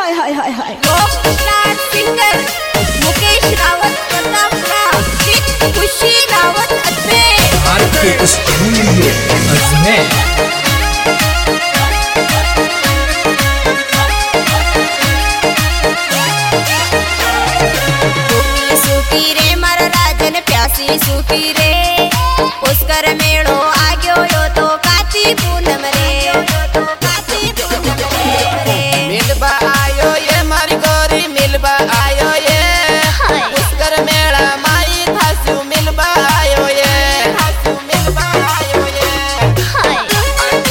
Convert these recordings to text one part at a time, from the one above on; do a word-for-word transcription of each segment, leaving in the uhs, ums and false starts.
हाय hi hi hi Loknath singer Mukesh Rawat Prataprao Khushi Rawat Ajmer RK studio Ajmer. सूखी रे मर राजन प्यासी सूखी रे पुष्कर मेड़ो आग्यो यो तो काती पूनम रे तो काती पूनम रे मिलबा आयो ये मारी गोरी मिलबा आयो ये पुष्कर मेला माई थासु मिलबा आयो ये थासु मिलबा आयो ये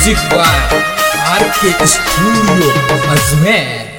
music by R K studio Ajmer.